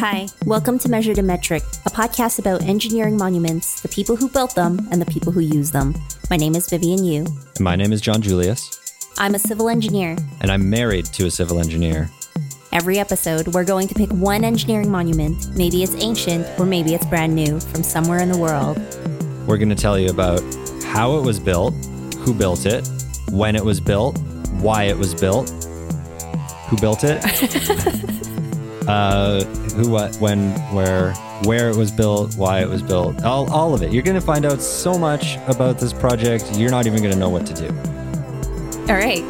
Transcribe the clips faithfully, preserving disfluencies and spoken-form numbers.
Hi, welcome to Measured in Metric, a podcast about engineering monuments, the people who built them, and the people who use them. My name is Vivian Yu. And my name is John Julius. I'm a civil engineer. And I'm married to a civil engineer. Every episode, we're going to pick one engineering monument. Maybe it's ancient, or maybe it's brand new, from somewhere in the world. We're going to tell you about how it was built, who built it, when it was built, why it was built, who built it, uh, who, what, when, where, where it was built, why it was built, all, all of it. You're going to find out so much about this project, you're not even going to know what to do. All right.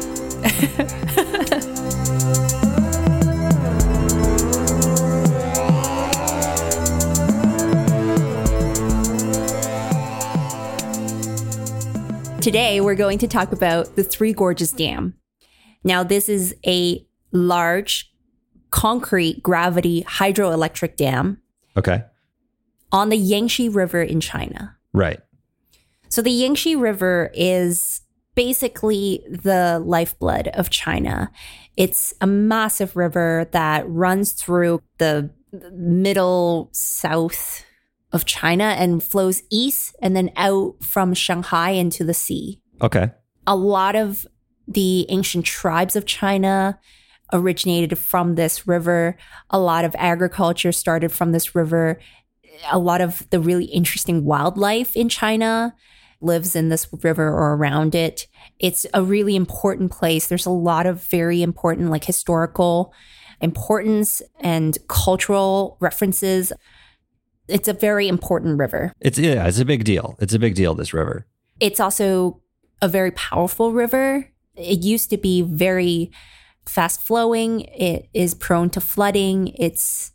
Today, we're going to talk about the Three Gorges Dam. Now, this is a large concrete gravity hydroelectric dam. Okay. On the Yangtze River in China. Right. So the Yangtze River is basically the lifeblood of China. It's a massive river that runs through the middle south of China and flows east and then out from Shanghai into the sea. Okay. A lot of the ancient tribes of China originated from this river. A lot of agriculture started from this river. A lot of the really interesting wildlife in China lives in this river or around it. It's a really important place. There's a lot of very important, like historical importance and cultural references. It's a very important river. It's yeah, it's a big deal. It's a big deal, this river. It's also a very powerful river. It used to be very fast flowing. It is prone to flooding. It's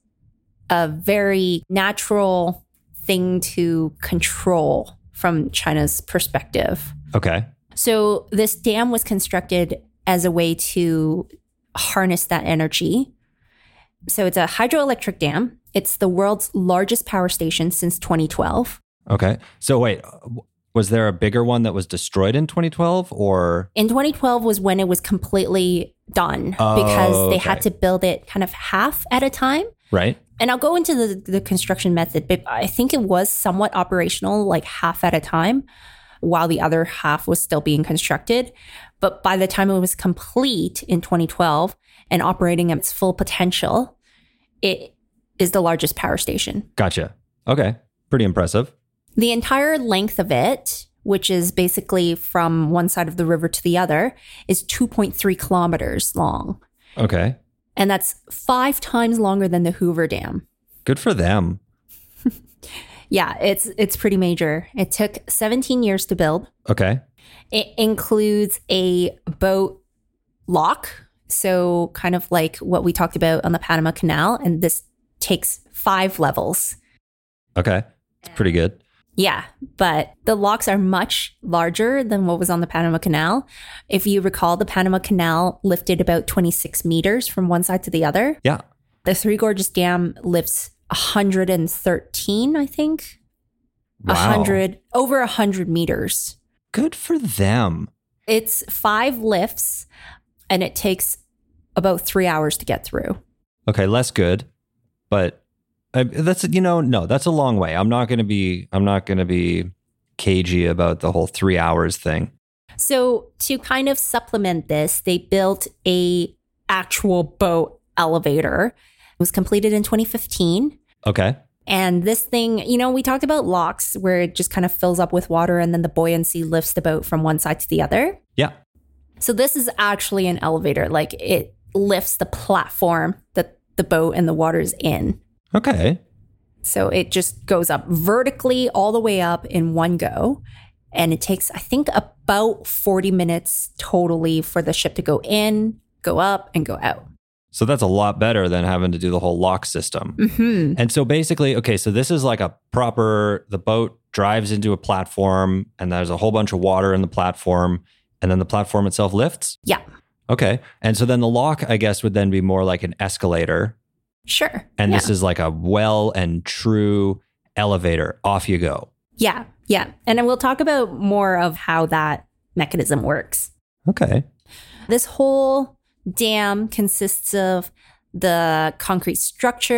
a very natural thing to control from China's perspective. Okay. So this dam was constructed as a way to harness that energy. So it's a hydroelectric dam. It's the world's largest power station since twenty twelve. Okay. So wait, was there a bigger one that was destroyed in twenty twelve or? In twenty twelve was when it was completely done oh, because they okay. had to build it kind of half at a time. Right. And I'll go into the, the construction method, but I think it was somewhat operational, like half at a time, while the other half was still being constructed. But by the time it was complete in twenty twelve and operating at its full potential, it is the largest power station. Gotcha. Okay. Pretty impressive. The entire length of it, which is basically from one side of the river to the other, is two point three kilometers long. Okay. And that's five times longer than the Hoover Dam. Good for them. Yeah, it's it's pretty major. It took seventeen years to build. Okay. It includes a boat lock. So kind of like what we talked about on the Panama Canal. And this takes five levels. Okay. It's pretty good. Yeah, but the locks are much larger than what was on the Panama Canal. If you recall, the Panama Canal lifted about twenty-six meters from one side to the other. Yeah. The Three Gorges Dam lifts one hundred thirteen, I think. Wow. one hundred, over one hundred meters. Good for them. It's five lifts, and it takes about three hours to get through. Okay, less good, but uh, that's, you know, no, that's a long way. I'm not going to be, I'm not going to be cagey about the whole three hours thing. So to kind of supplement this, they built a actual boat elevator. It was completed in twenty fifteen. Okay. And this thing, you know, we talked about locks where it just kind of fills up with water and then the buoyancy lifts the boat from one side to the other. Yeah. So this is actually an elevator. Like it lifts the platform that the boat and the water is in. Okay. So it just goes up vertically all the way up in one go. And it takes, I think, about forty minutes totally for the ship to go in, go up, and go out. So that's a lot better than having to do the whole lock system. Mm-hmm. And so basically, okay, so this is like a proper, the boat drives into a platform and there's a whole bunch of water in the platform and then the platform itself lifts? Yeah. Okay. And so then the lock, I guess, would then be more like an escalator. Sure. And yeah. this is like a well and true elevator. Off you go. Yeah. Yeah. And then we'll talk about more of how that mechanism works. Okay. This whole dam consists of the concrete structure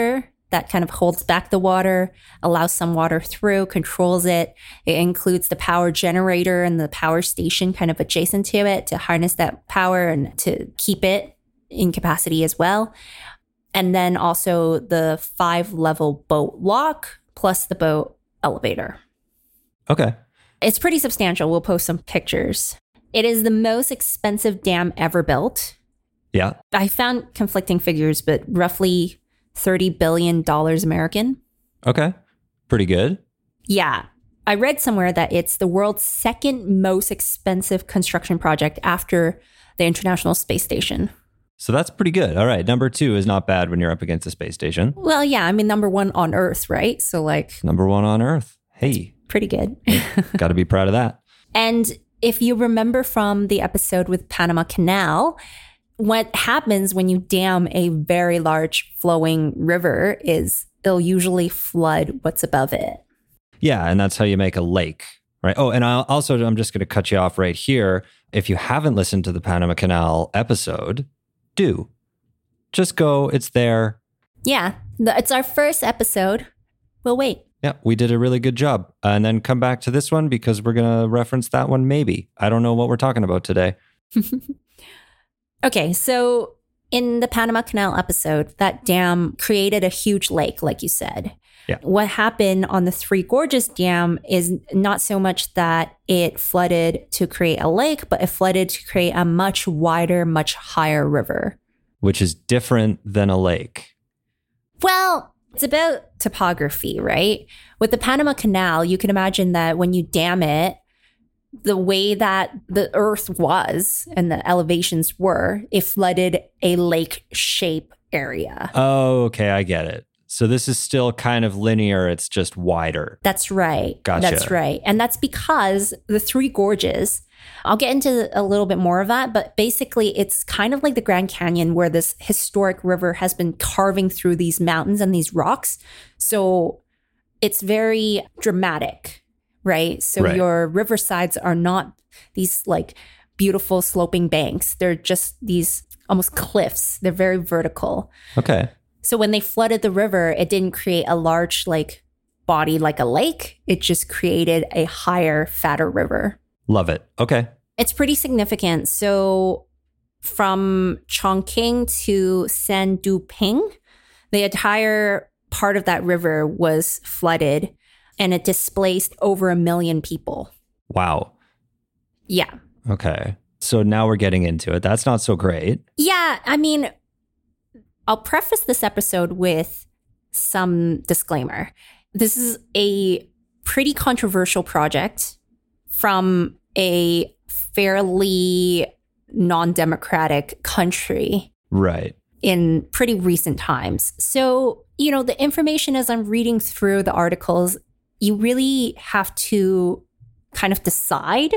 that kind of holds back the water, allows some water through, controls it. It includes the power generator and the power station kind of adjacent to it to harness that power and to keep it in capacity as well. And then also the five level boat lock plus the boat elevator. Okay. It's pretty substantial. We'll post some pictures. It is the most expensive dam ever built. Yeah. I found conflicting figures, but roughly thirty billion dollars American. Okay. Pretty good. Yeah. I read somewhere that it's the world's second most expensive construction project after the International Space Station. So that's pretty good. All right. Number two is not bad when you're up against a space station. Well, yeah. I mean, number one on Earth, right? So like... Number one on Earth. Hey. Pretty good. Got to be proud of that. And if you remember from the episode with Panama Canal, what happens when you dam a very large flowing river is they'll usually flood what's above it. Yeah, and that's how you make a lake, right? Oh, and I'll also, I'm just going to cut you off right here. If you haven't listened to the Panama Canal episode, do. Just go, it's there. Yeah, it's our first episode. We'll wait. Yeah, we did a really good job. Uh, and then come back to this one because we're going to reference that one maybe. I don't know what we're talking about today. Okay, so in the Panama Canal episode, that dam created a huge lake, like you said. Yeah. What happened on the Three Gorges Dam is not so much that it flooded to create a lake, but it flooded to create a much wider, much higher river. Which is different than a lake. Well, it's about topography, right? With the Panama Canal, you can imagine that when you dam it, the way that the earth was and the elevations were, it flooded a lake shape area. Oh, okay. I get it. So this is still kind of linear. It's just wider. That's right. Gotcha. That's right. And that's because the Three Gorges, I'll get into a little bit more of that, but basically it's kind of like the Grand Canyon where this historic river has been carving through these mountains and these rocks. So it's very dramatic, right? So right. Your riversides are not these like beautiful sloping banks. They're just these almost cliffs. They're very vertical. Okay. So when they flooded the river, it didn't create a large like body like a lake. It just created a higher, fatter river. Love it. Okay. It's pretty significant. So from Chongqing to Sanduping, the entire part of that river was flooded and it displaced over a million people. Wow. Yeah. Okay. So now we're getting into it. That's not so great. Yeah. I mean, I'll preface this episode with some disclaimer. This is a pretty controversial project from a fairly non-democratic country. Right. In pretty recent times. So, you know, the information as I'm reading through the articles, you really have to kind of decide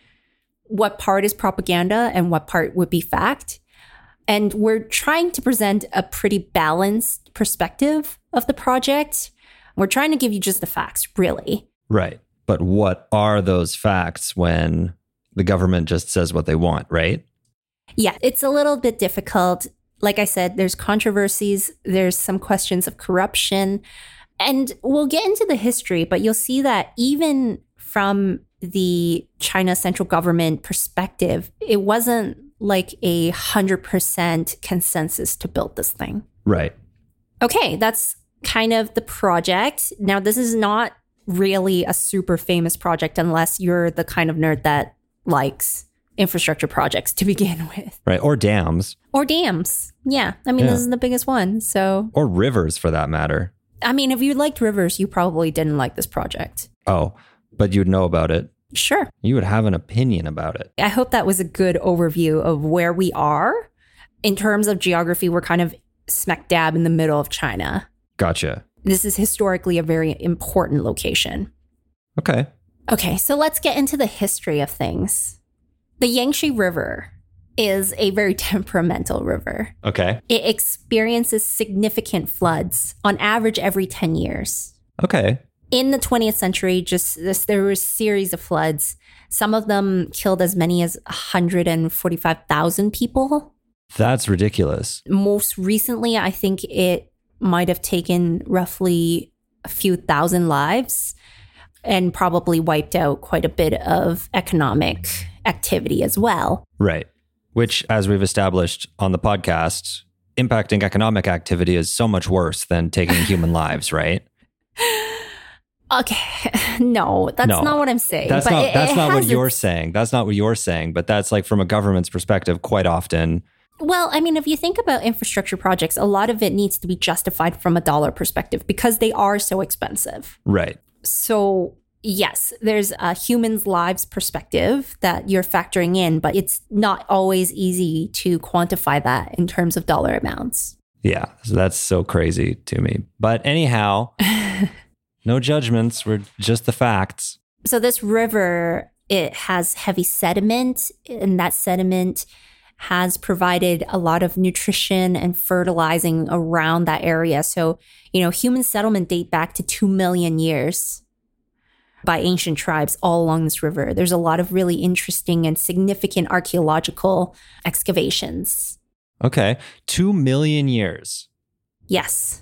what part is propaganda and what part would be fact. And we're trying to present a pretty balanced perspective of the project. We're trying to give you just the facts, really. Right. But what are those facts when the government just says what they want, right? Yeah, it's a little bit difficult. Like I said, there's controversies. There's some questions of corruption. And we'll get into the history, but you'll see that even from the China central government perspective, it wasn't like a one hundred percent consensus to build this thing. Right. Okay, that's kind of the project. Now, this is not really a super famous project unless you're the kind of nerd that likes infrastructure projects to begin with. Right. Or dams. Or dams. Yeah. I mean, Yeah. This is the biggest one. So, Or rivers for that matter. I mean, if you liked rivers, you probably didn't like this project. Oh, but you'd know about it. Sure. You would have an opinion about it. I hope that was a good overview of where we are. In terms of geography, we're kind of smack dab in the middle of China. Gotcha. This is historically a very important location. Okay. Okay, so let's get into the history of things. The Yangtze River is a very temperamental river. Okay. It experiences significant floods on average every ten years. Okay. In the twentieth century, just this, there were a series of floods. Some of them killed as many as one hundred forty-five thousand people. That's ridiculous. Most recently, I think it might have taken roughly a few thousand lives and probably wiped out quite a bit of economic activity as well. Right. Which, as we've established on the podcast, impacting economic activity is so much worse than taking human lives, right? Okay. No, that's No, not what I'm saying. That's but not it- that's it not what has you're its- saying. That's not what you're saying, but that's like from a government's perspective quite often. Well, I mean, if you think about infrastructure projects, a lot of it needs to be justified from a dollar perspective because they are so expensive. Right. So, yes, there's a human's lives perspective that you're factoring in, but it's not always easy to quantify that in terms of dollar amounts. Yeah. So that's so crazy to me. But anyhow, no judgments. We're just the facts. So this river, it has heavy sediment, and that sediment has provided a lot of nutrition and fertilizing around that area. So, you know, human settlement date back to two million years by ancient tribes all along this river. There's a lot of really interesting and significant archaeological excavations. Okay. Two million years. Yes.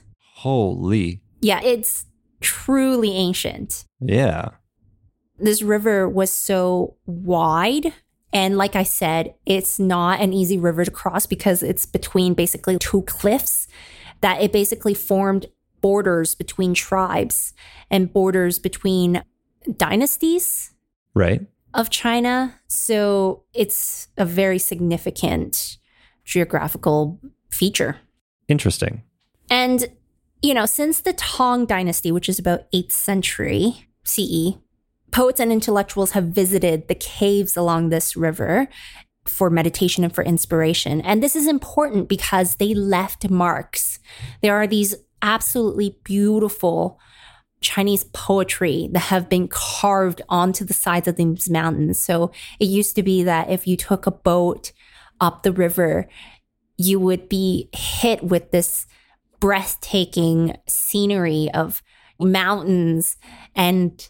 Holy. Yeah, it's truly ancient. Yeah. This river was so wide. And like I said, it's not an easy river to cross because it's between basically two cliffs that it basically formed borders between tribes and borders between dynasties Right. of China. So it's a very significant geographical feature. Interesting. And, you know, since the Tang Dynasty, which is about eighth century C E, poets and intellectuals have visited the caves along this river for meditation and for inspiration. And this is important because they left marks. There are these absolutely beautiful Chinese poetry that have been carved onto the sides of these mountains. So it used to be that if you took a boat up the river, you would be hit with this breathtaking scenery of mountains and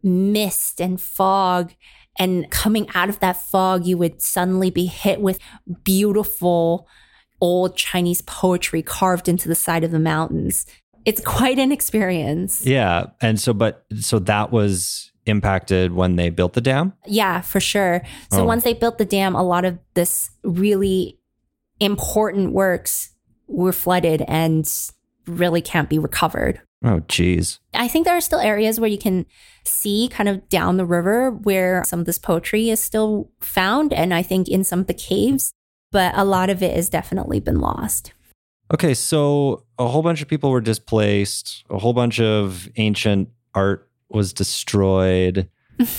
mist and fog. And coming out of that fog, you would suddenly be hit with beautiful old Chinese poetry carved into the side of the mountains. It's quite an experience. Yeah. And so, but so that was impacted when they built the dam? Yeah, for sure. So Oh. once they built the dam, a lot of this really important works were flooded and really can't be recovered. Oh, geez. I think there are still areas where you can see kind of down the river where some of this poetry is still found. And I think in some of the caves, but a lot of it has definitely been lost. Okay. So a whole bunch of people were displaced. A whole bunch of ancient art was destroyed.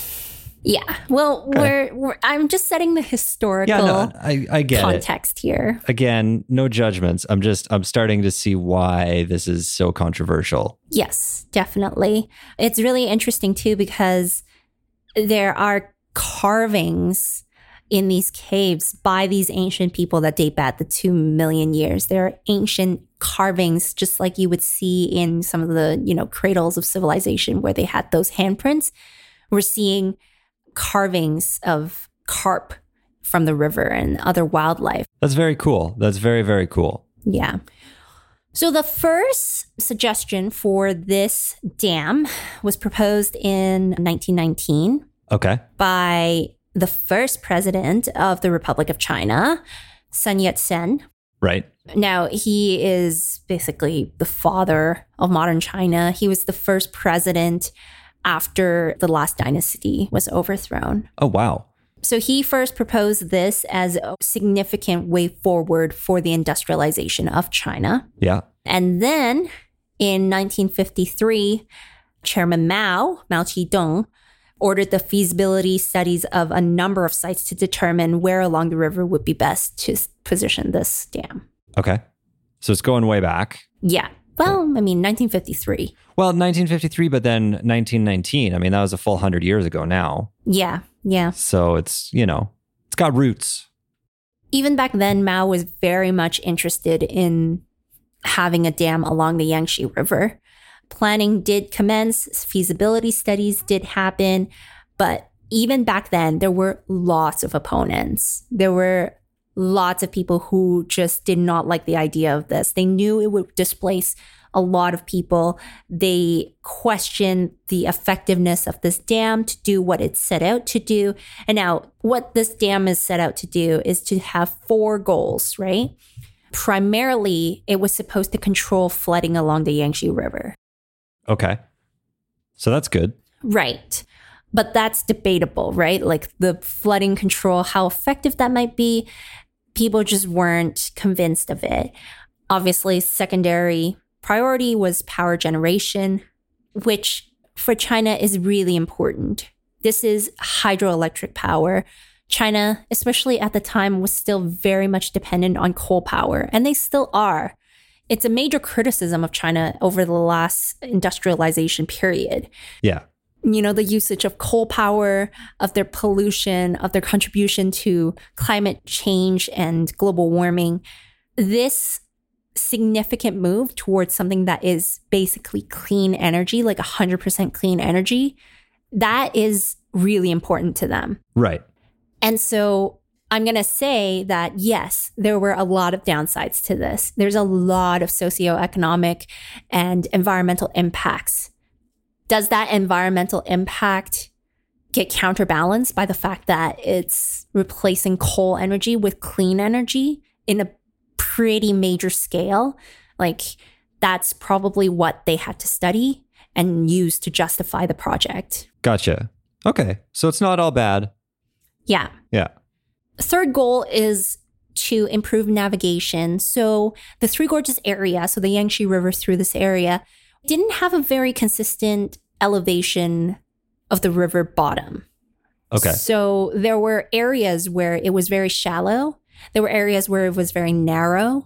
Yeah. Well, Okay. we're, we're I'm just setting the historical Yeah, no, I, I get it. context here. Again, no judgments. I'm just, I'm starting to see why this is so controversial. Yes, definitely. It's really interesting too because there are carvings in these caves by these ancient people that date back to two million years. There are ancient carvings just like you would see in some of the, you know, cradles of civilization where they had those handprints. We're seeing carvings of carp from the river and other wildlife. That's very cool. That's very, very cool. Yeah. So the first suggestion for this dam was proposed in nineteen nineteen Okay. by the first president of the Republic of China, Sun Yat-sen. Right. Now, he is basically the father of modern China. He was the first president after the last dynasty was overthrown. Oh, wow. So he first proposed this as a significant way forward for the industrialization of China. Yeah. And then in nineteen fifty-three, Chairman Mao, Mao Zedong, ordered the feasibility studies of a number of sites to determine where along the river would be best to s- position this dam. Okay. So it's going way back. Yeah. Well, I mean, nineteen fifty-three. Well, nineteen fifty-three, but then nineteen nineteen. I mean, that was a full hundred years ago now. Yeah. Yeah. So it's, you know, it's got roots. Even back then, Mao was very much interested in having a dam along the Yangtze River. Planning did commence, feasibility studies did happen, but even back then, there were lots of opponents. There were lots of people who just did not like the idea of this. They knew it would displace a lot of people. They questioned the effectiveness of this dam to do what it set out to do. And now what this dam is set out to do is to have four goals, right? Primarily, it was supposed to control flooding along the Yangtze River. Okay. So that's good. Right. But that's debatable, right? Like the flooding control, how effective that might be, people just weren't convinced of it. Obviously, secondary priority was power generation, which for China is really important. This is hydroelectric power. China, especially at the time, was still very much dependent on coal power, and they still are. It's a major criticism of China over the last industrialization period. Yeah. You know, the usage of coal power, of their pollution, of their contribution to climate change and global warming. This significant move towards something that is basically clean energy, like one hundred percent clean energy, that is really important to them. Right. And so I'm going to say that, yes, there were a lot of downsides to this. There's a lot of socioeconomic and environmental impacts. Does that environmental impact get counterbalanced by the fact that it's replacing coal energy with clean energy in a pretty major scale? Like, that's probably what they had to study and use to justify the project. Gotcha. Okay. So it's not all bad. Yeah. Yeah. Third goal is to improve navigation. So the Three Gorges area, so the Yangtze River through this area, didn't have a very consistent elevation of the river bottom. Okay. So there were areas where it was very shallow. There were areas where it was very narrow.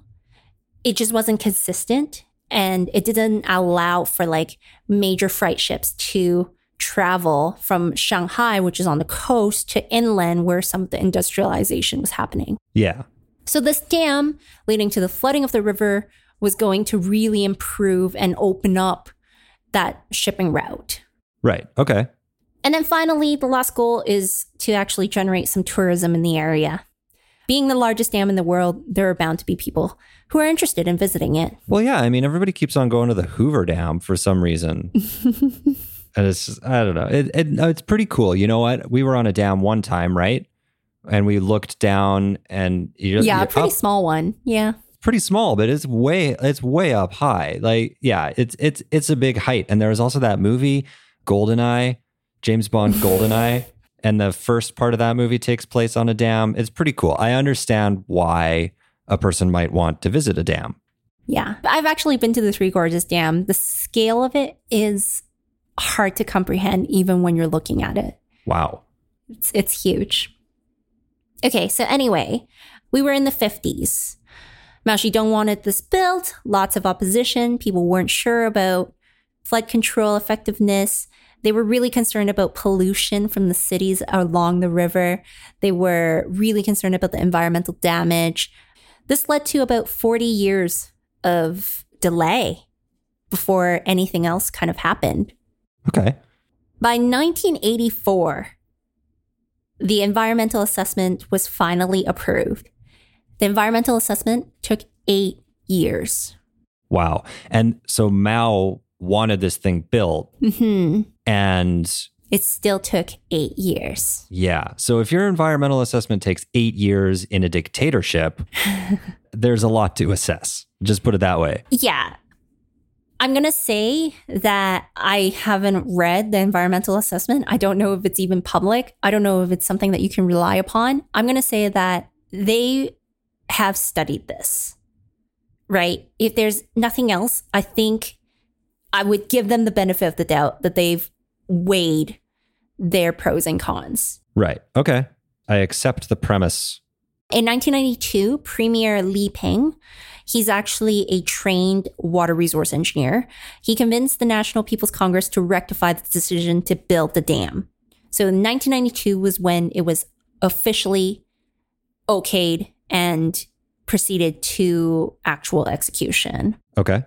It just wasn't consistent, and it didn't allow for like major freight ships to travel from Shanghai, which is on the coast, to inland where some of the industrialization was happening. Yeah. So this dam leading to the flooding of the river was going to really improve and open up that shipping route. Right. Okay. And then finally, the last goal is to actually generate some tourism in the area. Being the largest dam in the world, there are bound to be people who are interested in visiting it. Well, yeah. I mean, everybody keeps on going to the Hoover Dam for some reason. And it's just, I don't know. It, it, it's pretty cool. You know what? We were on a dam one time, right? And we looked down and... You, yeah, you're a pretty up, small one. Yeah. Pretty small, but it's way it's way up high. Like, yeah, it's it's it's a big height. And there was also that movie, GoldenEye, James Bond GoldenEye. And the first part of that movie takes place on a dam. It's pretty cool. I understand why a person might want to visit a dam. Yeah. I've actually been to the Three Gorges Dam. The scale of it is hard to comprehend even when you're looking at it. Wow. It's, it's huge. Okay, so anyway, we were in the fifties. Mao Zedong wanted this built, lots of opposition. People weren't sure about flood control effectiveness. They were really concerned about pollution from the cities along the river. They were really concerned about the environmental damage. This led to about forty years of delay before anything else kind of happened. Okay. By nineteen eighty-four, the environmental assessment was finally approved. The environmental assessment took eight years. Wow. And so Mao wanted this thing built. Mm-hmm. And it still took eight years. Yeah. So if your environmental assessment takes eight years in a dictatorship, there's a lot to assess. Just put it that way. Yeah. I'm going to say that I haven't read the environmental assessment. I don't know if it's even public. I don't know if it's something that you can rely upon. I'm going to say that they have studied this, right? If there's nothing else, I think I would give them the benefit of the doubt that they've weighed their pros and cons. Right. Okay. I accept the premise. In nineteen ninety-two, Premier Li Peng, he's actually a trained water resource engineer. He convinced the National People's Congress to rectify the decision to build the dam. So nineteen ninety-two was when it was officially okayed and proceeded to actual execution. Okay.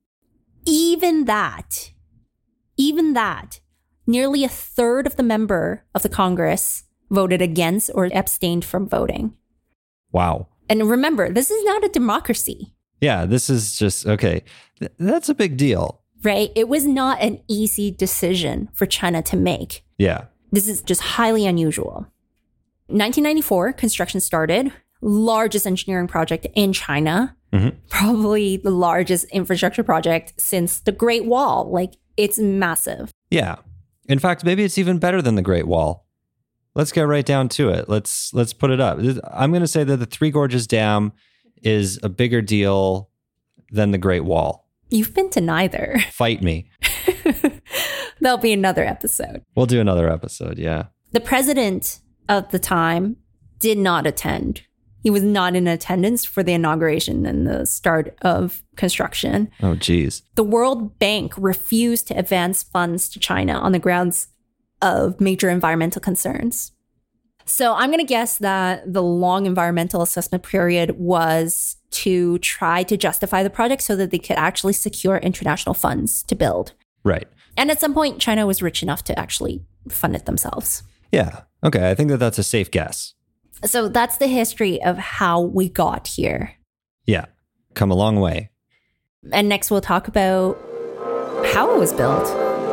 Even that, even that, nearly a third of the member of the Congress voted against or abstained from voting. Wow. And remember, this is not a democracy, Yeah, this is just, okay, th- that's a big deal. right? It was not an easy decision for China to make. Yeah. This is just highly unusual. nineteen ninety-four, construction started. Largest engineering project in China. Mm-hmm. Probably the largest infrastructure project since the Great Wall. Like, it's massive. Yeah. In fact, maybe it's even better than the Great Wall. Let's get right down to it. Let's let's put it up. I'm going to say that the Three Gorges Dam is a bigger deal than the Great Wall. You've been to neither. Fight me. There'll be another episode. We'll do another episode, yeah. The president of the time did not attend. He was not in attendance for the inauguration and the start of construction. Oh, geez. The World Bank refused to advance funds to China on the grounds of major environmental concerns. So I'm going to guess that the long environmental assessment period was to try to justify the project so that they could actually secure international funds to build. Right. And at some point, China was rich enough to actually fund it themselves. Yeah. Okay. I think that that's a safe guess. So that's the history of how we got here. Yeah. Come a long way. And next we'll talk about how it was built.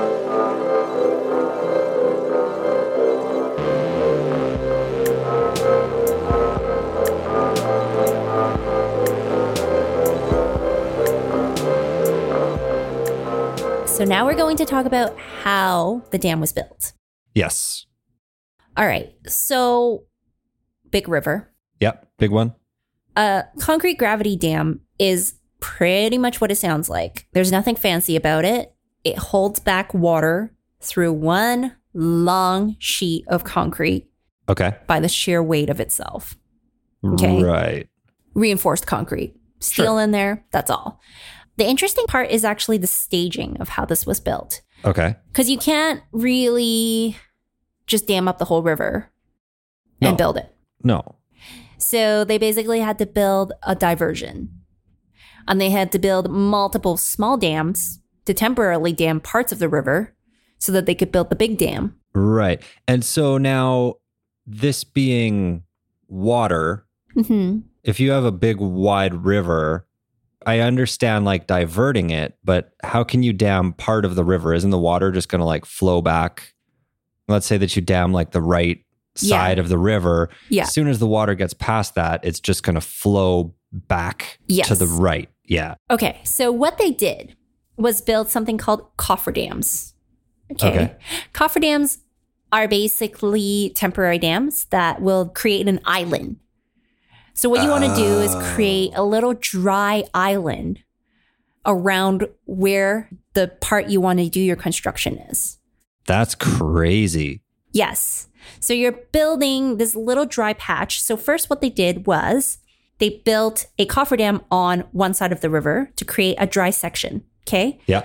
So now we're going to talk about how the dam was built. Yes. All right. So, big river. Yep. Big one. A concrete gravity dam is pretty much what it sounds like. There's nothing fancy about it. It holds back water through one long sheet of concrete Okay. by the sheer weight of itself. Okay. Right. Reinforced concrete. Steel Sure. in there. That's all. The interesting part is actually the staging of how this was built. Okay. Because you can't really just dam up the whole river and No. build it. No. So they basically had to build a diversion. And they had to build multiple small dams to temporarily dam parts of the river so that they could build the big dam. Right. And so now, this being water, Mm-hmm. if you have a big wide river, I understand like diverting it, but how can you dam part of the river? Isn't the water just going to like flow back? Let's say that you dam like the right side Yeah. of the river. Yeah. As soon as the water gets past that, it's just going to flow back Yes. to the right. Yeah. Okay, so what they did was build something called cofferdams. Okay. Okay. Cofferdams are basically temporary dams that will create an island. So what you want to do is create a little dry island around where the part you want to do your construction is. That's crazy. Yes. So you're building this little dry patch. So first what they did was they built a cofferdam on one side of the river to create a dry section. Okay. Yeah.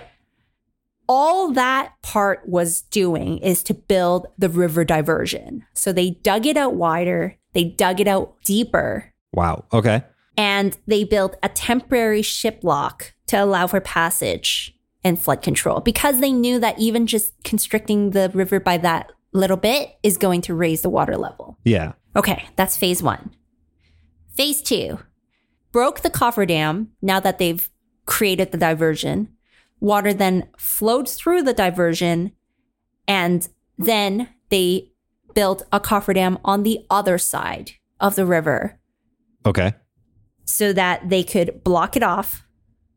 All that part was doing is to build the river diversion. So they dug it out wider, they dug it out deeper, Wow. Okay. and they built a temporary ship lock to allow for passage and flood control because they knew that even just constricting the river by that little bit is going to raise the water level. Yeah. Okay, that's phase one. Phase two, broke the cofferdam now that they've created the diversion. Water then flowed through the diversion, and then they built a cofferdam on the other side of the river Okay. so that they could block it off,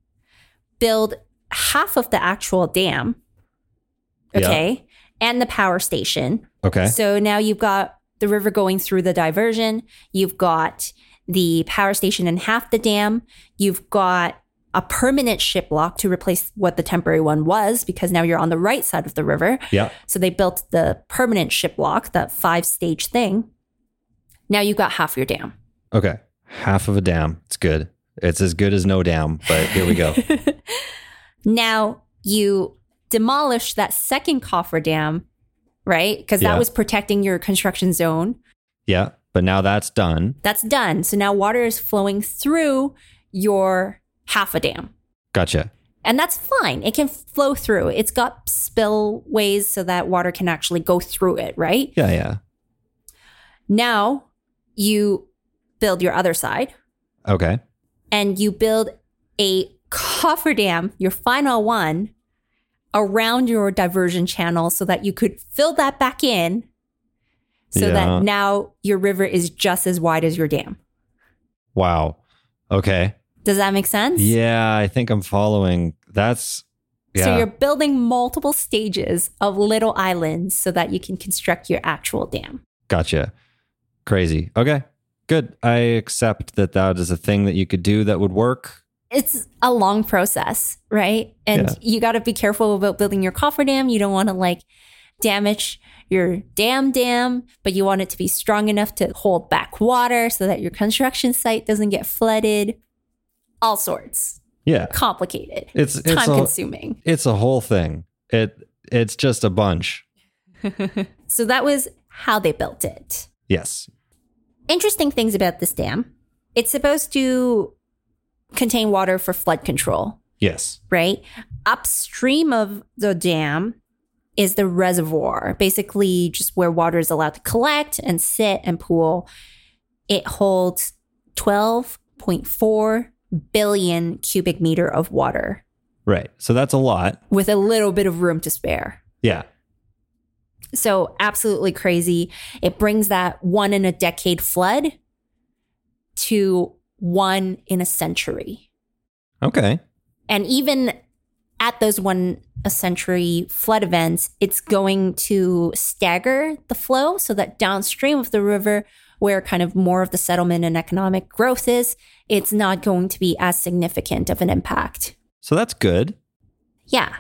build half of the actual dam, okay, and the power station. Okay. So now you've got the river going through the diversion. You've got the power station in half the dam. You've got a permanent ship lock to replace what the temporary one was because now you're on the right side of the river. Yeah. So they built the permanent ship lock, that five stage thing. Now you've got half your dam. Okay. Half of a dam. It's good. It's as good as no dam, but here we go. Now you demolish that second cofferdam, right? Because Yeah. that was protecting your construction zone. Yeah. But now that's done. That's done. So now water is flowing through your half a dam. Gotcha. And that's fine. It can flow through. It's got spillways so that water can actually go through it, right? Yeah. Yeah. Now you build your other side. Okay. And you build a cofferdam, your final one, around your diversion channel so that you could fill that back in so Yeah. that now your river is just as wide as your dam. Wow. Okay. Does that make sense? Yeah, I think I'm following. That's, yeah. So you're building multiple stages of little islands so that you can construct your actual dam. Gotcha. Crazy. Okay. Good. I accept that that is a thing that you could do that would work. It's a long process, right? And Yeah. you got to be careful about building your cofferdam. You don't want to like damage your dam dam, but you want it to be strong enough to hold back water so that your construction site doesn't get flooded. All sorts. Yeah. Complicated. It's, it's time a, consuming. It's a whole thing. It It's just a bunch. So that was how they built it. Yes. Interesting things about this dam. It's supposed to contain water for flood control, Yes. right? Upstream of the dam is the reservoir, basically just where water is allowed to collect and sit and pool. It holds twelve point four billion cubic meter of water Right. So that's a lot. with a little bit of room to spare. Yeah. So absolutely crazy. It brings that one in a decade flood to one in a century. Okay. And even at those one a century flood events, it's going to stagger the flow so that downstream of the river, where kind of more of the settlement and economic growth is, it's not going to be as significant of an impact. So that's good. Yeah.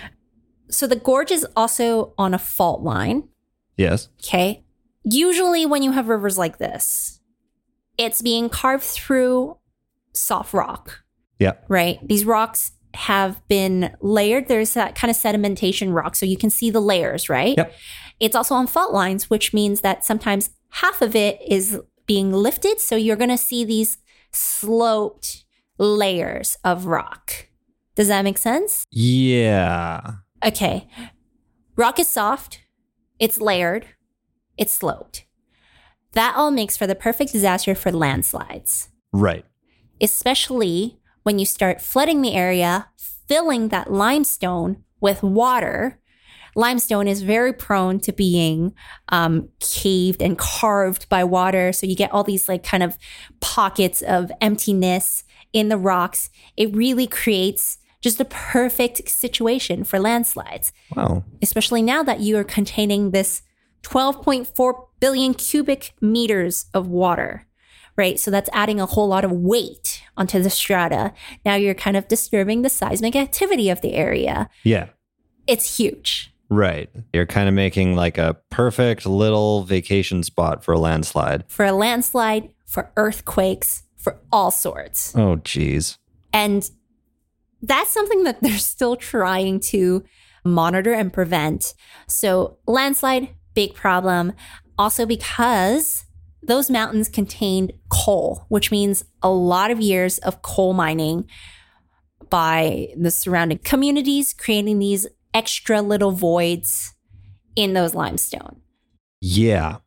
So the gorge is also on a fault line. Yes. Okay. Usually when you have rivers like this, it's being carved through soft rock, Yeah. right? These rocks have been layered. There's that kind of sedimentation rock. So you can see the layers, right? Yep. It's also on fault lines, which means that sometimes half of it is being lifted. So you're going to see these sloped layers of rock. Does that make sense? Yeah. Okay. Rock is soft. It's layered. It's sloped. That all makes for the perfect disaster for landslides, Right. especially when you start flooding the area, filling that limestone with water. Limestone is very prone to being um, caved and carved by water. So you get all these like kind of pockets of emptiness in the rocks. It really creates just a perfect situation for landslides, Wow. especially now that you are containing this twelve point four billion cubic meters of water, right? So that's adding a whole lot of weight onto the strata. Now you're kind of disturbing the seismic activity of the area. Yeah. It's huge. Right. You're kind of making like a perfect little vacation spot for a landslide. For a landslide, for earthquakes, for all sorts. Oh, geez. And that's something that they're still trying to monitor and prevent. So landslide, big problem. Also because those mountains contained coal, which means a lot of years of coal mining by the surrounding communities, creating these extra little voids in those limestone. Yeah.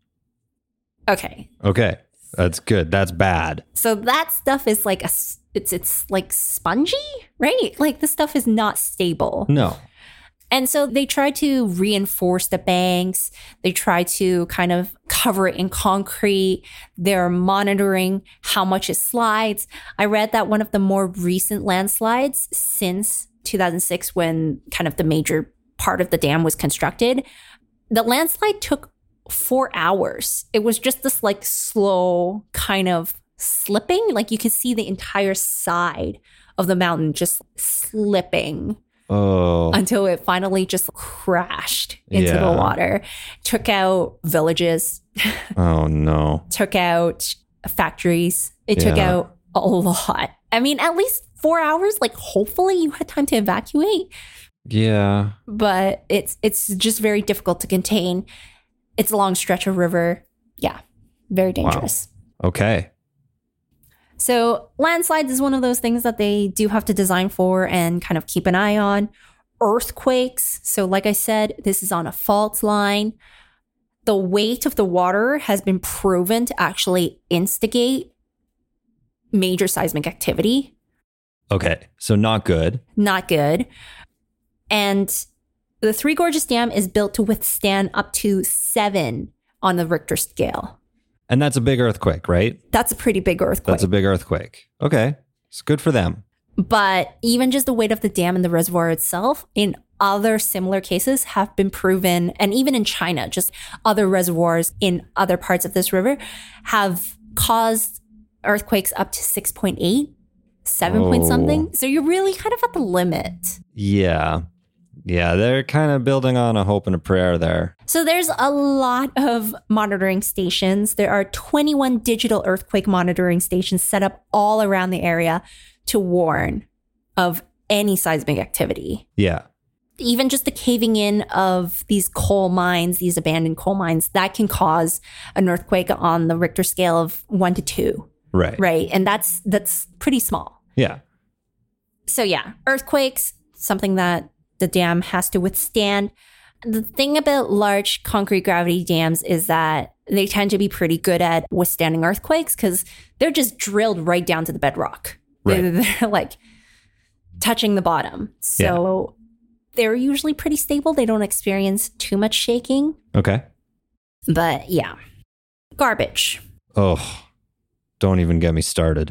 Okay. Okay. That's good. That's bad. So that stuff is like a, s- it's, it's like spongy, right? Like the stuff is not stable. No. And so they try to reinforce the banks. They try to kind of cover it in concrete. They're monitoring how much it slides. I read that one of the more recent landslides since two thousand six, when kind of the major part of the dam was constructed, the landslide took four hours. It was just this like slow kind of slipping. Like you could see the entire side of the mountain just slipping. Oh. Until it finally just crashed into Yeah. the water, took out villages, Oh, no. took out factories. It took Yeah. out a lot. I mean, at least four hours. Like, hopefully, you had time to evacuate, Yeah. but it's it's just very difficult to contain. It's a long stretch of river. Yeah, very dangerous. Okay. So landslides is one of those things that they do have to design for and kind of keep an eye on. Earthquakes. So like I said, this is on a fault line. The weight of the water has been proven to actually instigate major seismic activity. Okay. So not good. Not good. And the Three Gorges Dam is built to withstand up to seven on the Richter scale. And that's a big earthquake, right? That's a pretty big earthquake. That's a big earthquake. Okay. It's good for them. But even just the weight of the dam and the reservoir itself, in other similar cases, have been proven, and even in China, just other reservoirs in other parts of this river have caused earthquakes up to six point eight, seven Oh. point something. So you're really kind of at the limit. Yeah. Yeah. They're kind of building on a hope and a prayer there. So there's a lot of monitoring stations. There are twenty-one digital earthquake monitoring stations set up all around the area to warn of any seismic activity. Yeah. Even just the caving in of these coal mines, these abandoned coal mines, that can cause an earthquake on the Richter scale of one to two, Right. right? And that's that's pretty small. Yeah. So yeah, earthquakes, something that the dam has to withstand. The thing about large concrete gravity dams is that they tend to be pretty good at withstanding earthquakes because they're just drilled right down to the bedrock. Right. They're, they're like touching the bottom. So they're usually pretty stable. They don't experience too much shaking. Okay. But yeah, garbage. Oh, don't even get me started.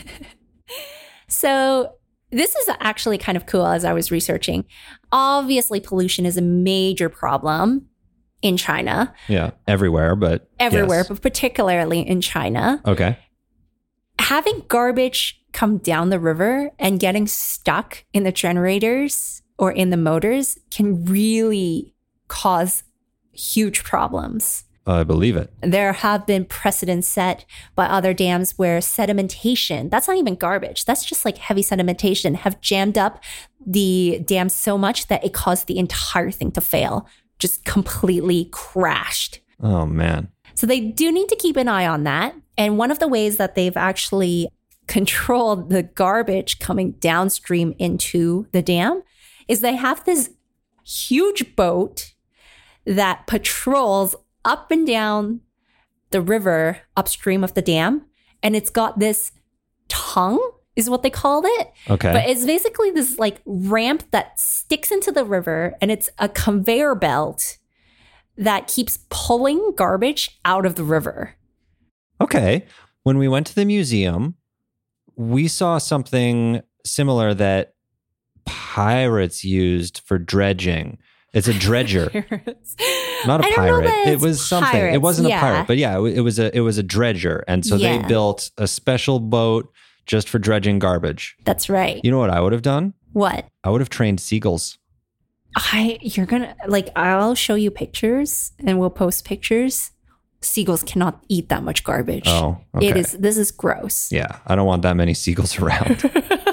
So this is actually kind of cool as I was researching. Obviously, pollution is a major problem in China. Yeah. Everywhere, but Everywhere, yes. but particularly in China. Okay. Having garbage come down the river and getting stuck in the generators or in the motors can really cause huge problems. I believe it. There have been precedents set by other dams where sedimentation, that's not even garbage, that's just like heavy sedimentation, have jammed up the dam so much that it caused the entire thing to fail, just completely crashed. Oh, man. So they do need to keep an eye on that. And one of the ways that they've actually controlled the garbage coming downstream into the dam is they have this huge boat that patrols up and down the river upstream of the dam. And it's got this tongue, is what they called it. Okay. But it's basically this like ramp that sticks into the river, and it's a conveyor belt that keeps pulling garbage out of the river. Okay. When we went to the museum, we saw something similar that pirates used for dredging. It's a dredger, not a I don't know pirate. that It it's was something. It pirates, wasn't yeah. a pirate, but yeah, it, wa- it was a it was a dredger, and so Yeah. they built a special boat just for dredging garbage. That's right. You know what I would have done? What? I would have trained seagulls. I you're gonna like I'll show you pictures and we'll post pictures. Seagulls cannot eat that much garbage. Oh, okay. It is this is gross. Yeah, I don't want that many seagulls around.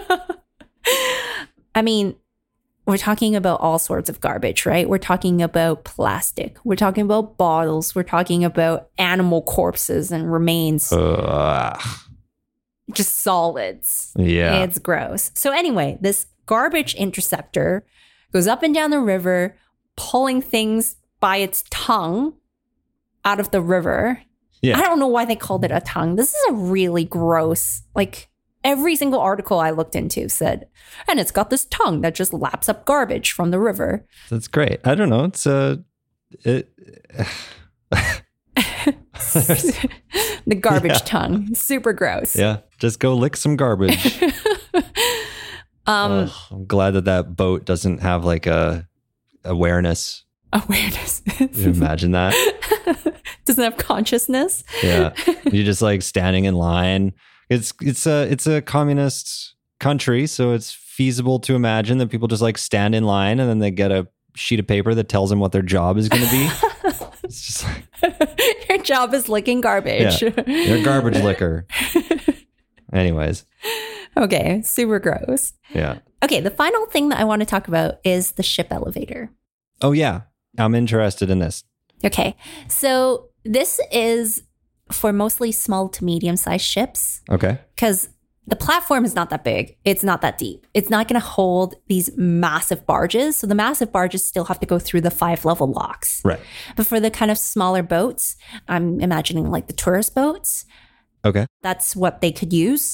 I mean, we're talking about all sorts of garbage, right? We're talking about plastic. We're talking about bottles. We're talking about animal corpses and remains. Ugh. Just solids. Yeah. It's gross. So anyway, this garbage interceptor goes up and down the river, pulling things by its tongue out of the river. Yeah. I don't know why they called it a tongue. This is a really gross, like every single article I looked into said, and it's got this tongue that just laps up garbage from the river. That's great. I don't know. It's a it. The garbage Yeah. tongue. Super gross. Yeah, just go lick some garbage. Um, Ugh, I'm glad that that boat doesn't have like a awareness. awareness. Can you imagine that? Doesn't have consciousness. Yeah, you're just like standing in line. It's it's a it's a communist country, so it's feasible to imagine that people just like stand in line and then they get a sheet of paper that tells them what their job is going to be. It's just like, Your job is licking garbage. yeah, you're a garbage licker. Anyways, Okay, super gross. yeah. Okay, the final thing that I want to talk about is the ship elevator. Oh yeah, I'm interested in this. Okay, so this is for mostly small to medium sized ships Okay. because the platform is not that big. It's not that deep. It's not going to hold these massive barges. So the massive barges still have to go through the five level locks. Right. But for the kind of smaller boats, I'm imagining like the tourist boats, Okay. that's what they could use.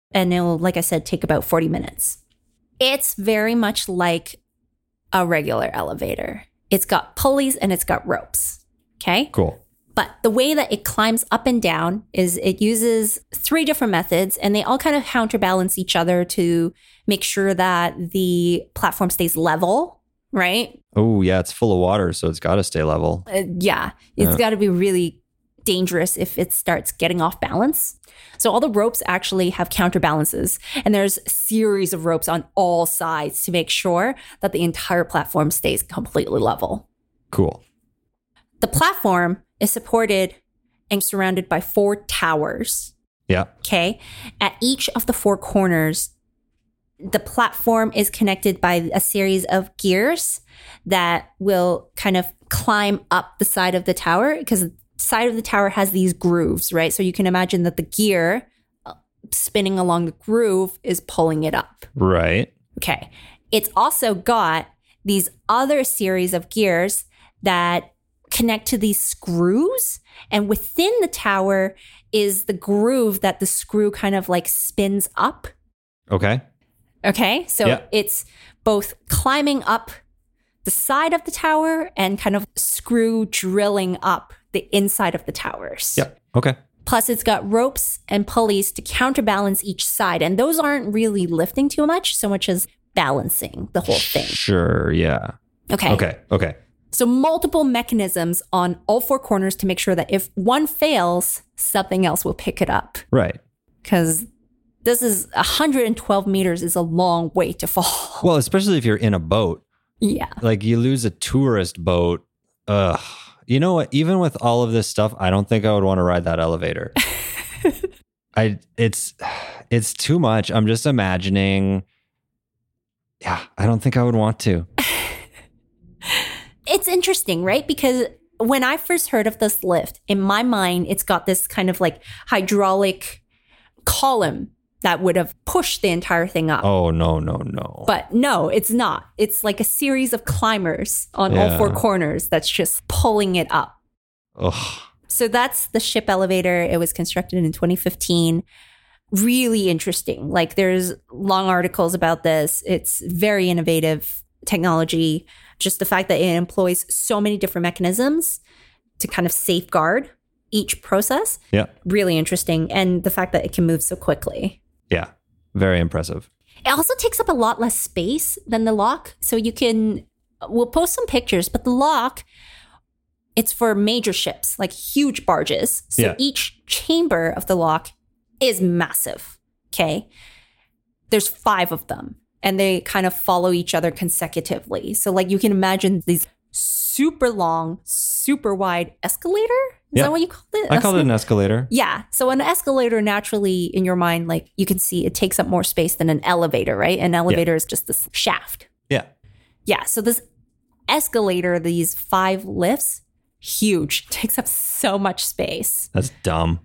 and it'll, like I said, take about forty minutes. It's very much like a regular elevator. It's got pulleys and it's got ropes. Okay? Cool. But the way that it climbs up and down is it uses three different methods, and they all kind of counterbalance each other to make sure that the platform stays level, right? Oh, yeah, it's full of water, so it's got to stay level. Uh, yeah, it's Yeah. got to be really dangerous if it starts getting off balance. So all the ropes actually have counterbalances, and there's a series of ropes on all sides to make sure that the entire platform stays completely level. Cool. The platform is supported and surrounded by four towers. Yeah. Okay. At each of the four corners, the platform is connected by a series of gears that will kind of climb up the side of the tower, because the side of the tower has these grooves, right? So you can imagine that the gear uh, spinning along the groove is pulling it up. Right. Okay. It's also got these other series of gears that connect to these screws, and within the tower is the groove that the screw kind of like spins up. Okay. Okay. So Yeah. it's both climbing up the side of the tower and kind of screw drilling up the inside of the towers. Yep. Okay. Plus, it's got ropes and pulleys to counterbalance each side. And those aren't really lifting too much, so much as balancing the whole thing. Sure. Yeah. Okay. Okay. Okay. So multiple mechanisms on all four corners to make sure that if one fails, something else will pick it up. Right. Because this is one hundred twelve meters is a long way to fall. Well, especially if you're in a boat. Yeah. Like you lose a tourist boat. Ugh. You know what? Even with all of this stuff, I don't think I would want to ride that elevator. I it's it's too much. I'm just imagining. Yeah, I don't think I would want to. It's interesting, right? Because when I first heard of this lift, in my mind, it's got this kind of like hydraulic column that would have pushed the entire thing up. Oh, no, no, no. But no, it's not. It's like a series of climbers on all Yeah. four corners that's just pulling it up. Ugh. So that's the ship elevator. It was constructed in twenty fifteen. Really interesting. Like there's long articles about this. It's very innovative technology. Just the fact that it employs so many different mechanisms to kind of safeguard each process. Yeah. Really interesting. And the fact that it can move so quickly. Yeah. Very impressive. It also takes up a lot less space than the lock. So you can, we'll post some pictures, but the lock, it's for major ships, like huge barges. So Yeah. each chamber of the lock is massive. Okay. There's five of them, and they kind of follow each other consecutively. So like you can imagine these super long, super wide escalator. Is Yeah. that what you called it? I called it an escalator. Yeah. So an escalator naturally in your mind, like you can see it takes up more space than an elevator, right? An elevator is just this shaft. Yeah. Yeah. So this escalator, these five lifts, huge, takes up so much space. That's dumb.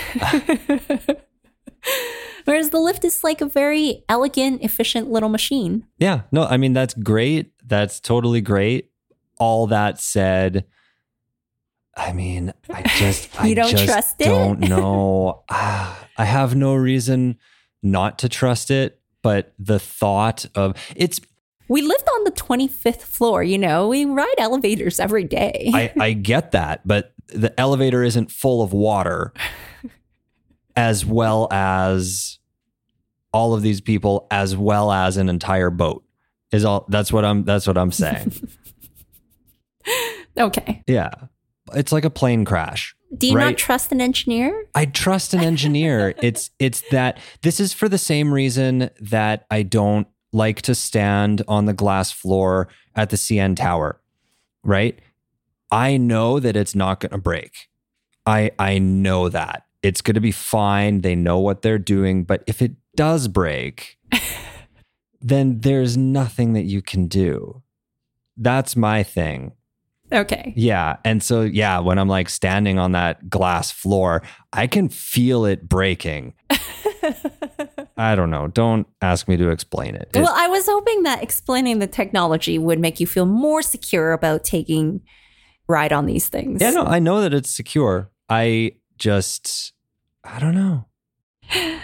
Whereas the lift is like a very elegant, efficient little machine. Yeah. No, I mean, that's great. That's totally great. All that said, I mean, I just, You I don't just trust it? don't know. Ah, I have no reason not to trust it, but the thought of it's, We lived on the twenty-fifth floor, you know, we ride elevators every day. I, I get that, but the elevator isn't full of water as well as all of these people, as well as an entire boat is all. That's what I'm, that's what I'm saying. Okay. Yeah. It's like a plane crash. Do you right? not trust an engineer? I trust an engineer. it's it's that this is for the same reason that I don't like to stand on the glass floor at the C N Tower, right? I know that it's not going to break. I I know that. It's going to be fine. They know what they're doing, but if it does break, then there's nothing that you can do. That's my thing. Okay. Yeah. And so, yeah, when I'm like standing on that glass floor, I can feel it breaking. I don't know. Don't ask me to explain it. It- Well, I was hoping that explaining the technology would make you feel more secure about taking ride on these things. yeah, no, I know that it's secure. I just, I don't know.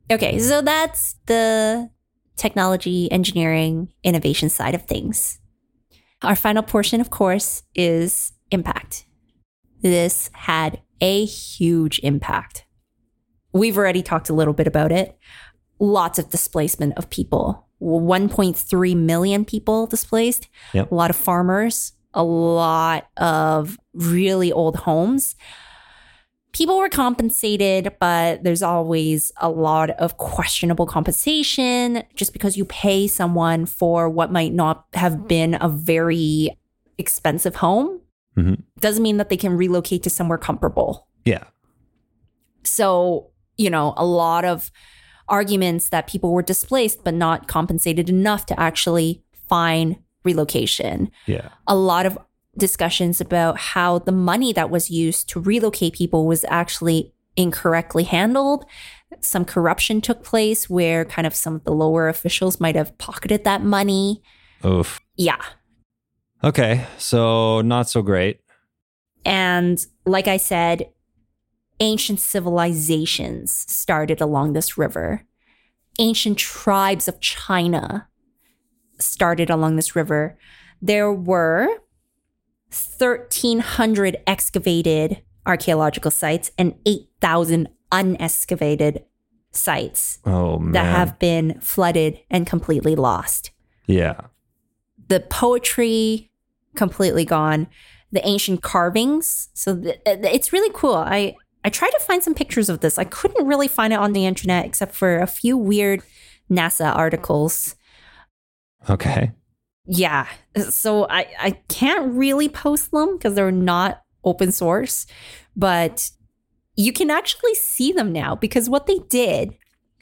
Okay, so that's the technology, engineering, innovation side of things. Our final portion, of course, is impact. This had a huge impact. We've already talked a little bit about it. Lots of displacement of people. one point three million people displaced. Yep. A lot of farmers, a lot of really old homes. People were compensated, but there's always a lot of questionable compensation. Just because you pay someone for what might not have been a very expensive home mm-hmm. doesn't mean that they can relocate to somewhere comfortable. Yeah. So, you know, a lot of arguments that people were displaced but not compensated enough to actually find relocation. Yeah. A lot of discussions about how the money that was used to relocate people was actually incorrectly handled. Some corruption took place where kind of some of the lower officials might have pocketed that money. Oof. Yeah. Okay, so not so great. And like I said, ancient civilizations started along this river. Ancient tribes of China started along this river. There were thirteen hundred excavated archaeological sites and eight thousand unexcavated sites oh, man. that have been flooded and completely lost. Yeah. The poetry, completely gone. The ancient carvings. So the, it's really cool. I, I tried to find some pictures of this. I couldn't really find it on the internet except for a few weird NASA articles. Okay. Yeah. So I, I can't really post them because they're not open source, but you can actually see them now because what they did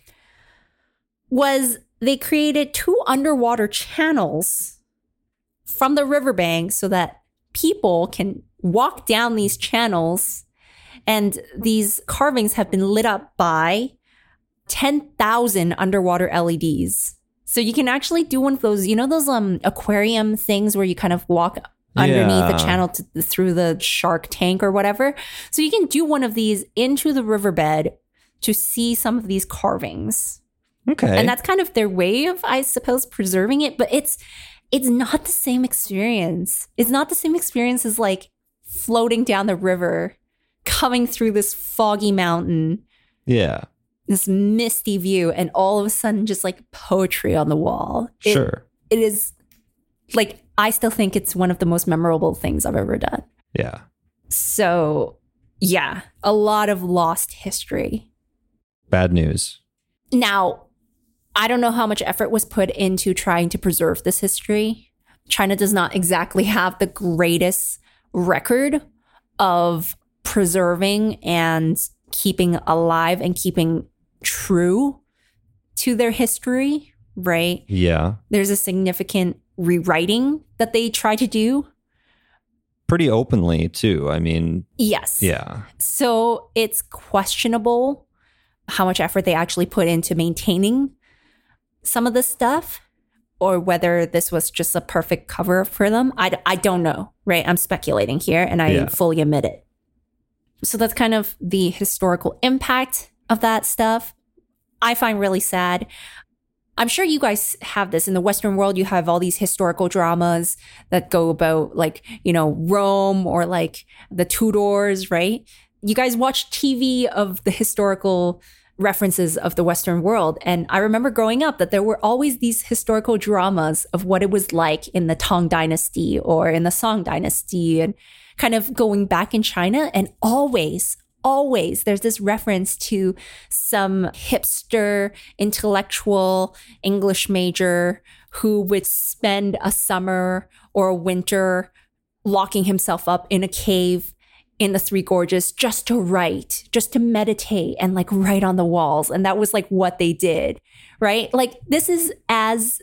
was they created two underwater channels from the riverbank so that people can walk down these channels, and these carvings have been lit up by ten thousand underwater L E Ds. So you can actually do one of those, you know, those um aquarium things where you kind of walk underneath yeah. the channel to, through the shark tank or whatever. So you can do one of these into the riverbed to see some of these carvings. Okay. And that's kind of their way of, I suppose, preserving it. But it's it's not the same experience. It's not the same experience as like floating down the river, coming through this foggy mountain. Yeah. This misty view, and all of a sudden just like poetry on the wall. It, sure. It is like, I still think it's one of the most memorable things I've ever done. Yeah. So yeah, a lot of lost history. Bad news. Now, I don't know how much effort was put into trying to preserve this history. China does not exactly have the greatest record of preserving and keeping alive and keeping true to their history, right? Yeah. There's a significant rewriting that they try to do. Pretty openly, too. I mean, yes. Yeah. So it's questionable how much effort they actually put into maintaining some of this stuff, or whether this was just a perfect cover for them. I, I don't know, right? I'm speculating here, and I yeah. fully admit it. So that's kind of the historical impact of that stuff. I find really sad. I'm sure you guys have this in the Western world. You have all these historical dramas that go about like, you know, Rome or like the Tudors, right? You guys watch T V of the historical references of the Western world. And I remember growing up that there were always these historical dramas of what it was like in the Tang Dynasty or in the Song Dynasty, and kind of going back in China. And always, always there's this reference to some hipster, intellectual English major who would spend a summer or a winter locking himself up in a cave in the Three Gorges just to write, just to meditate and like write on the walls. And that was like what they did, right? Like this is as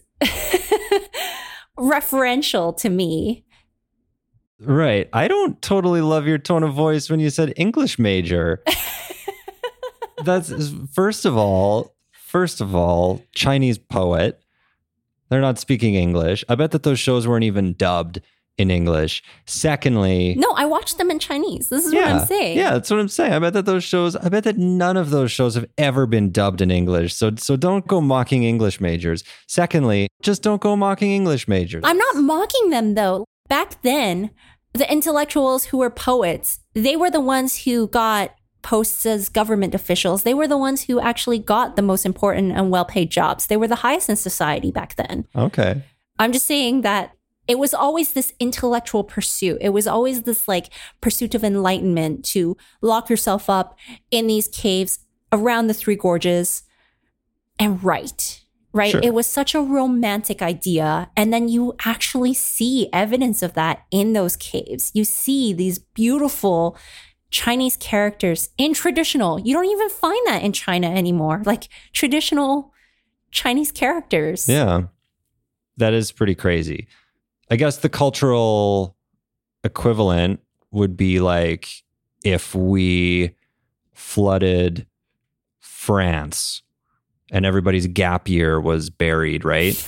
referential to me. Right. I don't totally love your tone of voice when you said English major. That's first of all, first of all, Chinese poet. They're not speaking English. I bet that those shows weren't even dubbed in English. Secondly, No, I watched them in Chinese. This is yeah, what I'm saying. Yeah, that's what I'm saying. I bet that those shows, I bet that none of those shows have ever been dubbed in English. So so don't go mocking English majors. Secondly, just don't go mocking English majors. I'm not mocking them though. Back then, the intellectuals who were poets, they were the ones who got posts as government officials. They were the ones who actually got the most important and well-paid jobs. They were the highest in society back then. Okay. I'm just saying that it was always this intellectual pursuit. It was always this like pursuit of enlightenment to lock yourself up in these caves around the Three Gorges and write, right? Sure. It was such a romantic idea. And then you actually see evidence of that in those caves. You see these beautiful Chinese characters in traditional. You don't even find that in China anymore. Like traditional Chinese characters. Yeah. That is pretty crazy. I guess the cultural equivalent would be like if we flooded France and everybody's gap year was buried, right?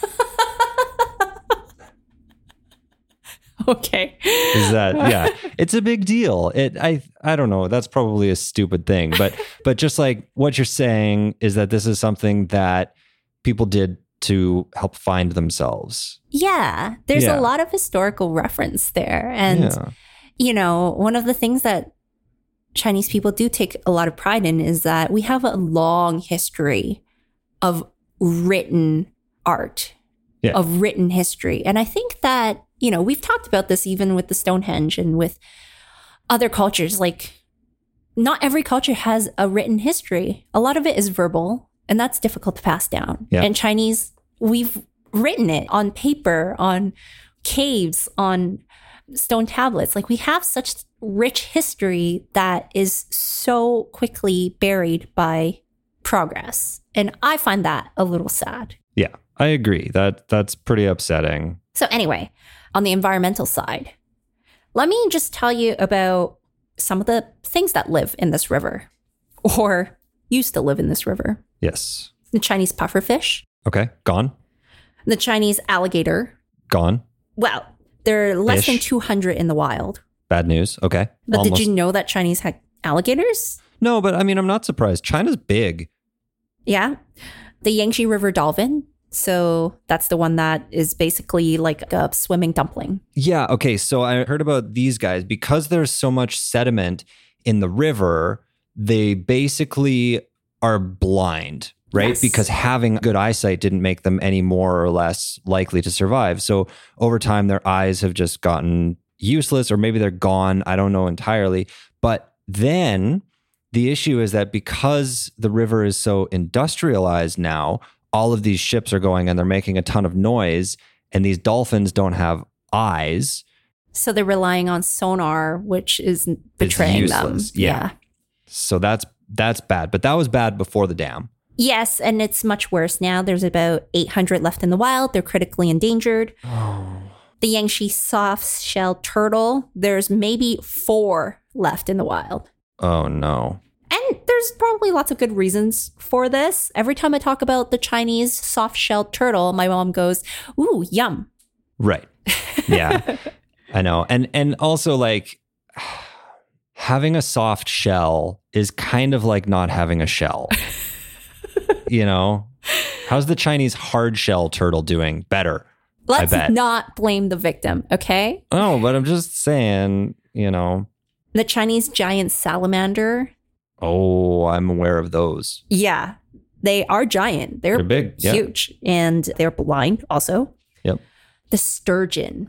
Okay. Is that, yeah, it's a big deal. It, I, I don't know. That's probably a stupid thing, but, but just like what you're saying is that this is something that people did to help find themselves. Yeah. There's Yeah. a lot of historical reference there. And, Yeah. you know, one of the things that Chinese people do take a lot of pride in is that we have a long history of written art, Yeah. of written history. And I think that, you know, we've talked about this even with the Stonehenge and with other cultures. Like, not every culture has a written history. A lot of it is verbal, and that's difficult to pass down. Yeah. And Chinese, we've written it on paper, on caves, on stone tablets. Like, we have such rich history that is so quickly buried by progress. And I find that a little sad. Yeah, I agree. That that's pretty upsetting. So anyway, on the environmental side, let me just tell you about some of the things that live in this river or used to live in this river. Yes. The Chinese pufferfish, Okay. Gone. the Chinese alligator. Gone. Well, there are less than Ish. two hundred in the wild. Bad news. Okay. But Almost. did you know that Chinese had alligators? No, but I mean, I'm not surprised. China's big. Yeah. The Yangtze River dolphin. So that's the one that is basically like a swimming dumpling. Yeah. Okay. So I heard about these guys because there's so much sediment in the river. They basically are blind, right? Yes. Because having good eyesight didn't make them any more or less likely to survive. So over time, their eyes have just gotten useless, or maybe they're gone. I don't know entirely. But then the issue is that because the river is so industrialized now, all of these ships are going and they're making a ton of noise, and these dolphins don't have eyes. So they're relying on sonar, which is betraying them. useless. Yeah. So that's that's bad. But that was bad before the dam. Yes, and it's much worse now. There's about eight hundred left in the wild. They're critically endangered. Oh. The Yangtze soft-shell turtle, there's maybe four left in the wild. Oh no. And there's probably lots of good reasons for this. Every time I talk about the Chinese soft-shelled turtle, my mom goes, ooh, yum. Right. Yeah. I know. And and also like having a soft shell is kind of like not having a shell. You know? How's the Chinese hard shell turtle doing? Better. Let's I bet. not blame the victim, okay? Oh, but I'm just saying, you know. The Chinese giant salamander. Oh, I'm aware of those. Yeah, they are giant. They're, They're big. Yeah. huge. And they're blind also. Yep. The sturgeon.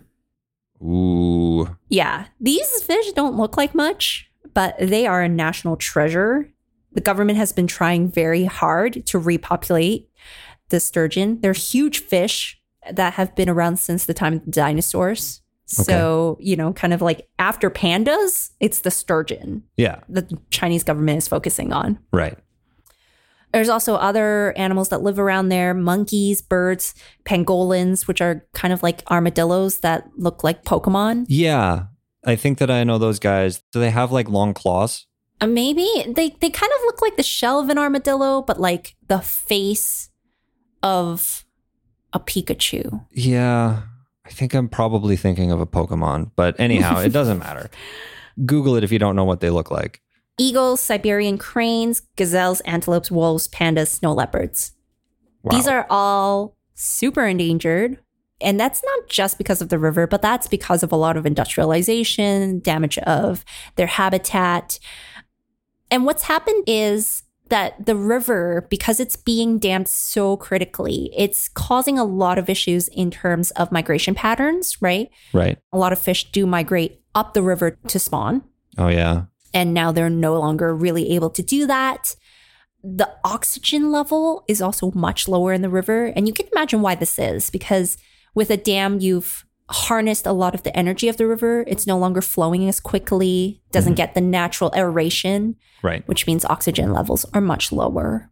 Ooh. Yeah, these fish don't look like much, but they are a national treasure. The government has been trying very hard to repopulate the sturgeon. They're huge fish that have been around since the time of the dinosaurs. So, you know, kind of like after pandas, it's the sturgeon Yeah. that the Chinese government is focusing on. Right. There's also other animals that live around there, monkeys, birds, pangolins, which are kind of like armadillos that look like Pokemon. Yeah. I think that I know those guys. Do they have like long claws? Uh, maybe they, they kind of look like the shell of an armadillo, but like the face of a Pikachu. Yeah. I think I'm probably thinking of a Pokemon, but anyhow, it doesn't matter. Google it if you don't know what they look like. Eagles, Siberian cranes, gazelles, antelopes, wolves, pandas, snow leopards. Wow. These are all super endangered. And that's not just because of the river, but that's because of a lot of industrialization, damage of their habitat. And what's happened is that the river, because it's being dammed so critically, it's causing a lot of issues in terms of migration patterns, right? Right. A lot of fish do migrate up the river to spawn. Oh, yeah. And now they're no longer really able to do that. The oxygen level is also much lower in the river. And you can imagine why this is, because with a dam, you've harnessed a lot of the energy of the river. It's no longer flowing as quickly, doesn't mm-hmm. get the natural aeration, right? Which means oxygen levels are much lower.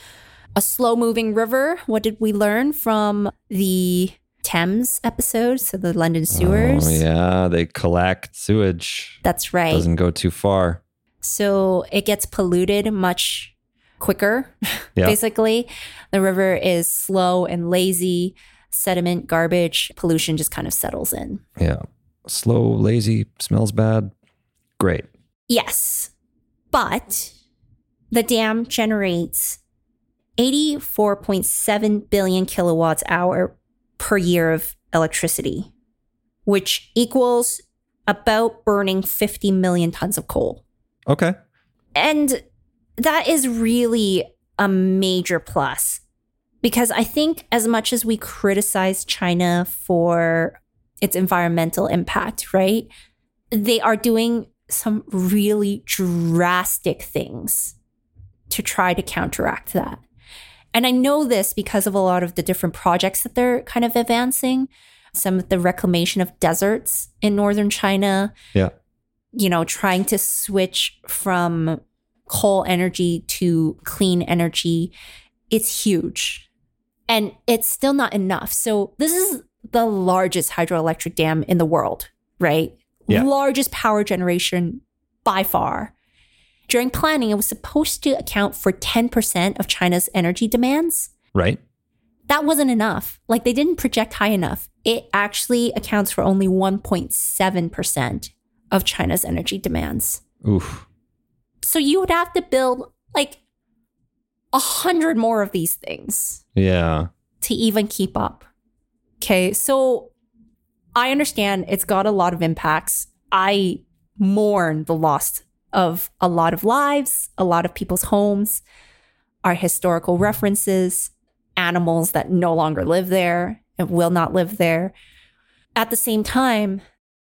A slow-moving river. What did we learn from the Thames episode? So the London sewers. Oh, yeah. They collect sewage. That's right. Doesn't go too far. So it gets polluted much quicker, yeah. basically. The river is slow and lazy. Sediment, garbage, pollution just kind of settles in. Yeah. Slow, lazy, smells bad. Great. Yes. But the dam generates eighty-four point seven billion kilowatts hour per year of electricity, which equals about burning fifty million tons of coal. Okay. And that is really a major plus. Because I think as much as we criticize China for its environmental impact, right? They are doing some really drastic things to try to counteract that. And I know this because of a lot of the different projects that they're kind of advancing. Some of the reclamation of deserts in northern China. Yeah. You know, trying to switch from coal energy to clean energy. It's huge. And it's still not enough. So this is the largest hydroelectric dam in the world, right? Yeah. Largest power generation by far. During planning, it was supposed to account for ten percent of China's energy demands. Right. That wasn't enough. Like they didn't project high enough. It actually accounts for only one point seven percent of China's energy demands. Oof. So you would have to build like a hundred more of these things. Yeah. To even keep up. Okay, so I understand it's got a lot of impacts. I mourn the loss of a lot of lives, a lot of people's homes, our historical references, animals that no longer live there and will not live there. At the same time,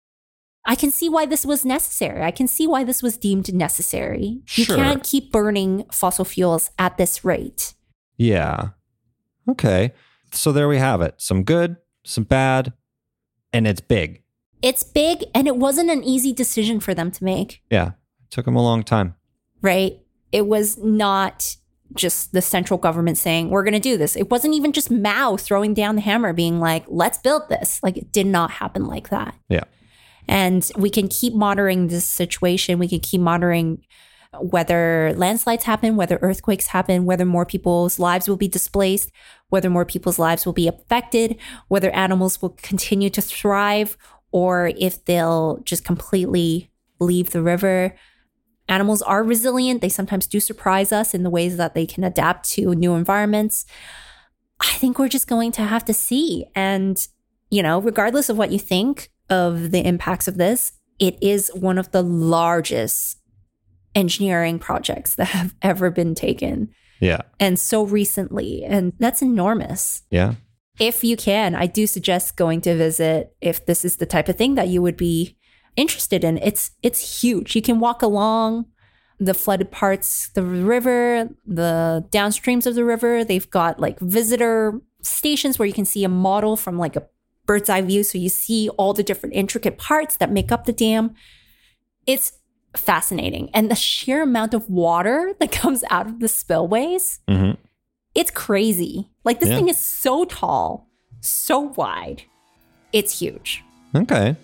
I can see why this was necessary. I can see why this was deemed necessary. You Sure. can't keep burning fossil fuels at this rate. Yeah. Okay. So there we have it. Some good, some bad, and it's big. It's big, and it wasn't an easy decision for them to make. Yeah. It took them a long time. Right? It was not just the central government saying, we're going to do this. It wasn't even just Mao throwing down the hammer being like, let's build this. Like, it did not happen like that. Yeah. And we can keep monitoring this situation. We can keep monitoring whether landslides happen, whether earthquakes happen, whether more people's lives will be displaced, whether more people's lives will be affected, whether animals will continue to thrive, or if they'll just completely leave the river. Animals are resilient. They sometimes do surprise us in the ways that they can adapt to new environments. I think we're just going to have to see. And, you know, regardless of what you think of the impacts of this, it is one of the largest engineering projects that have ever been taken. Yeah. And so recently. And that's enormous. Yeah. If you can, I do suggest going to visit if this is the type of thing that you would be interested in. It's it's huge. You can walk along the flooded parts, the river, the downstreams of the river. They've got like visitor stations where you can see a model from like a bird's eye view. So you see all the different intricate parts that make up the dam. It's fascinating. And the sheer amount of water that comes out of the spillways, mm-hmm. it's crazy. Like this yeah. thing is so tall, so wide. It's huge. Okay.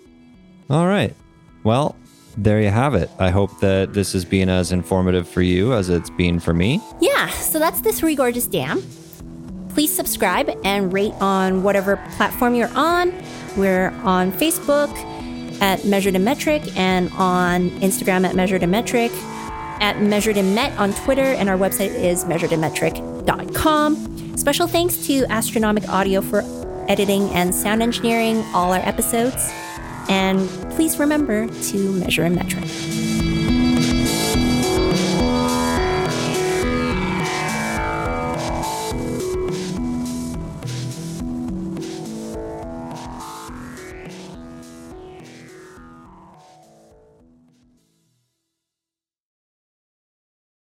All right. Well, there you have it. I hope that this has been as informative for you as it's been for me. Yeah. So that's the Three Gorges Dam. please subscribe and rate on whatever platform you're on. We're on Facebook at Measured in Metric and on Instagram at Measured in Metric, at Measured in Met on Twitter, and our website is measured in metric dot com. Special thanks to Astronomic Audio for editing and sound engineering all our episodes. And please remember to measure in metric.